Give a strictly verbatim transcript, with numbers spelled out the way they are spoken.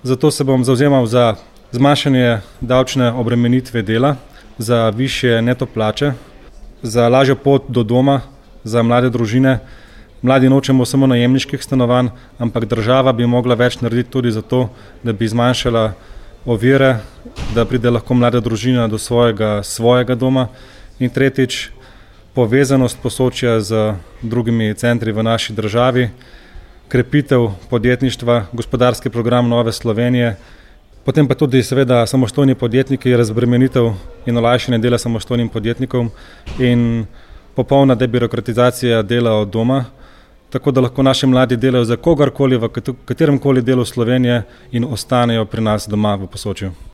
Zato se bom zavzemal za zmanjšanje davčne obremenitve dela, za višje neto plače, za lažjo pot do doma, za mlade družine. Mladi nočemo samo najemniških stanovanj, ampak država bi mogla več narediti tudi zato, da bi zmanjšala ovire, da pride lahko mlada družina do svojega, svojega doma. In tretjič, povezanost Posočja z drugimi centri v naši državi, krepitev podjetništva, gospodarski program Nove Slovenije, potem pa tudi seveda samostojni podjetniki, razbremenitev in olajšanje dela samostojnim podjetnikom in popolna debirokratizacija dela od doma, tako da lahko naši mladi delajo za kogarkoli v kateremkoli delu Slovenije in ostanejo pri nas doma v Posočju.